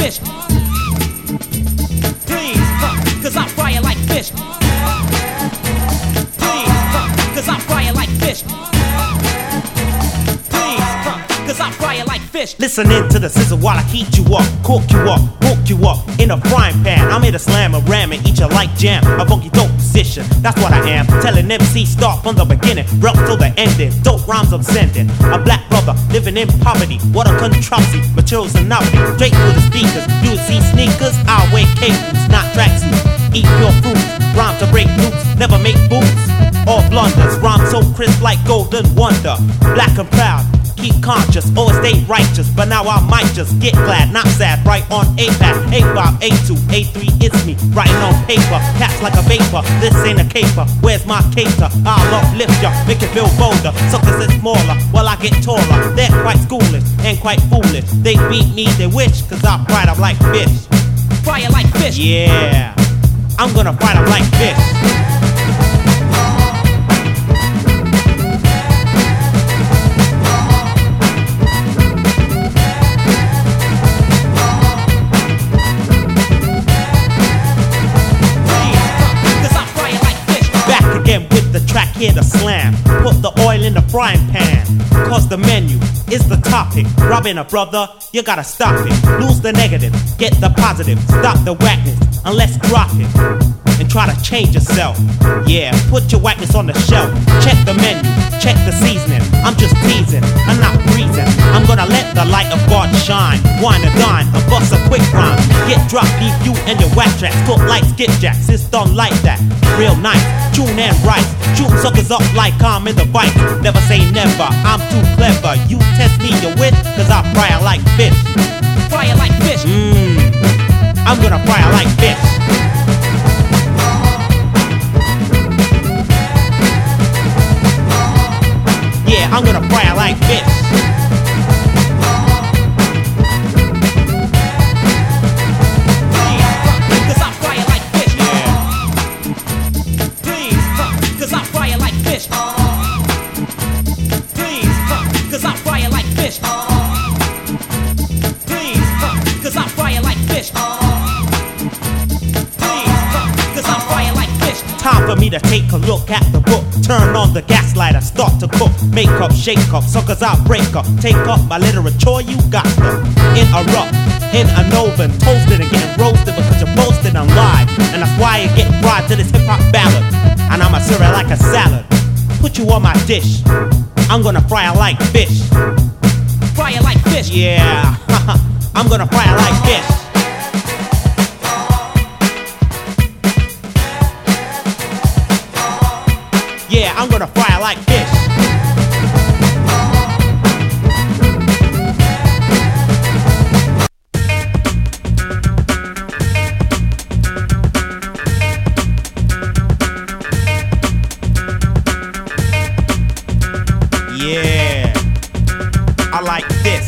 fish. Please, cause I fry it like fish. Please, cause I fry it like fish. Please, cause I fry it like fish. Listening to the sizzle while I heat you up, cook you up, you up in a frying pan. I'm here to slam and ram and eat you like jam. A funky dope position, that's what I am. Telling MC start from the beginning, rough till the ending. Dope rhymes I'm sending. A black brother living in poverty. What a controversy, materials and novelty. Straight through the speakers, you see sneakers. I'll wear cables, not tracksuits. Eat pure fruits, rhyme to break loops, never make boots. All blunders, rhyme so crisp like golden wonder. Black and proud. Keep conscious, always stay righteous. But now I might just get glad, not sad. Right on A-pad, A5, A2, A3, it's me. Writing on paper, catch like a vapor. This ain't a caper, where's my cater? I'll uplift ya, make it feel bolder. Suckers is smaller, while I get taller. They're quite schoolish and quite foolish. They beat me, they wish, cause I fry them like fish. Fry it like fish. Yeah, I'm gonna fry them like fish. Here to slam, put the oil in the frying pan. Cause the menu is the topic. Robbing a brother, you gotta stop it. Lose the negative, get the positive. Stop the whackness, and let's drop it. And try to change yourself. Yeah, put your whackness on the shelf. Check the menu, check the seasoning. I'm just teasing, I'm not breezing. I'm gonna let the light of God shine. Wine and dine, and bust a quick rhyme. Get dropped, leave you and your whack tracks. Cook like skip jacks, it's done like that. Real nice, tune and right. Shoot suckers up like I'm in the bite. Never say never, I'm too clever. You test me, you win, cause I fry it like fish. Fry it like fish. I'm gonna fry it like fish. Yeah, I'm gonna fry it like fish. Time for me to take a look at the book. Turn on the gaslight and start to cook. Make up, shake up, suckers I'll break up. Take up my literature, you got to interrupt. In an oven, toasted and getting roasted because you're posted on live. And that's why you get fried to this hip-hop ballad. And I'ma serve it like a salad. Put you on my dish, I'm gonna fry it like fish. Fry it like fish. Yeah, I'm gonna fry it like fish. Yeah, I'm gonna fry it like fish. Yeah, I like this.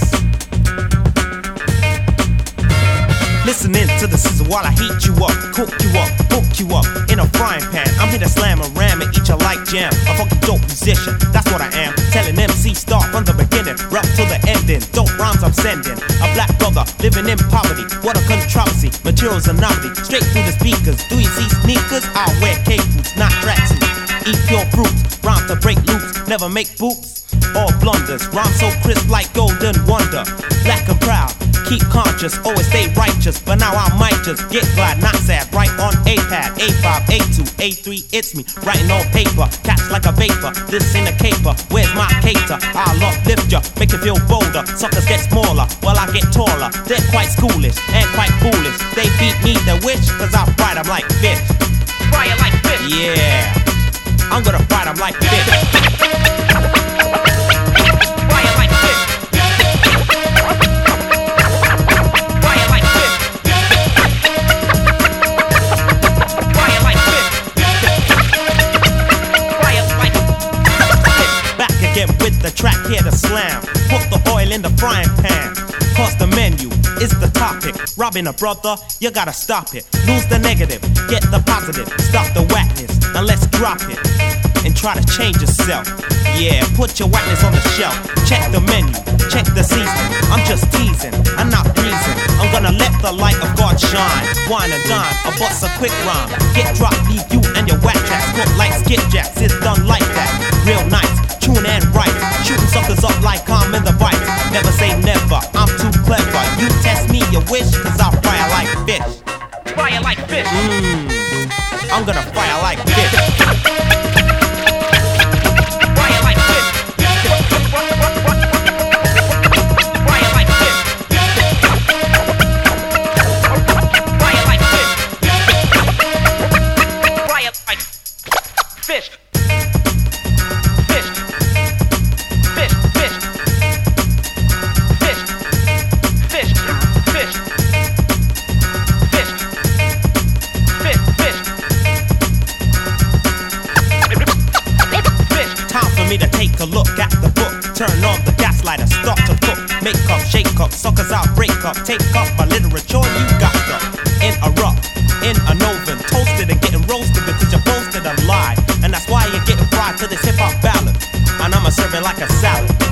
Listening to the sizzle while I heat you up, cook you up, hook you up in a frying pan. I'm here to slam and ram and eat you like jam. A funky dope musician, that's what I am. Telling MC start from the beginning, rough till the ending. Dope rhymes I'm sending. A black brother living in poverty. What a controversy, materials and novelty. Straight through the speakers. Do you see sneakers? I'll wear cables, not tracksuits. Eat pure fruits, rhyme to break loops, never make boots. All blunders, rhyme so crisp like golden wonder. Black and proud, keep conscious, always stay righteous. But now I might just get glad, not sad. Right on A-pad, A5, A2, A3, it's me. Writing on paper, catch like a vapor. This ain't a caper, where's my cater? I'll uplift ya, make it feel bolder. Suckers get smaller, while I get taller. They're quite schoolish and quite foolish. They beat me, they wish, cause I fry them like fish. Fry it like fish. Yeah, I'm gonna fry them like fish. With the track here to slam, put the oil in the frying pan. Cause the menu is the topic. Robbing a brother, you gotta stop it. Lose the negative, get the positive. Stop the whackness, and let's drop it. And try to change yourself. Yeah, put your whackness on the shelf. Check the menu, check the season. I'm just teasing, I'm not breezing. I'm gonna let the the light of God shine. Wine and dine, a bust a quick rhyme. Get dropped, leave you and your whack tracks. Cook like skipjacks, it's done like that. Real nice, tune and right. Shooting suckers up like I'm in the vice. Never say never, I'm too clever. You test me, you wish, cause I'll fry it like fish. Fry it like fish. I'm gonna fry it like fish. Fry it like fish. Fry it like fish. Fry it like fish. Fry it like fish. Fish. Fish. Fish. Fish. Fish. Fish. Fish. Fish. Time for me to take a look at the book. Turn on the gaslight and start to cook. Make up, shake up, suckers I'll break up. Take up my literature, you got to interrupt. In an oven, toasted and getting roasted because you boasted and lied. And that's why you're getting fried to this hip hop ballad. And I'ma serve it like a salad.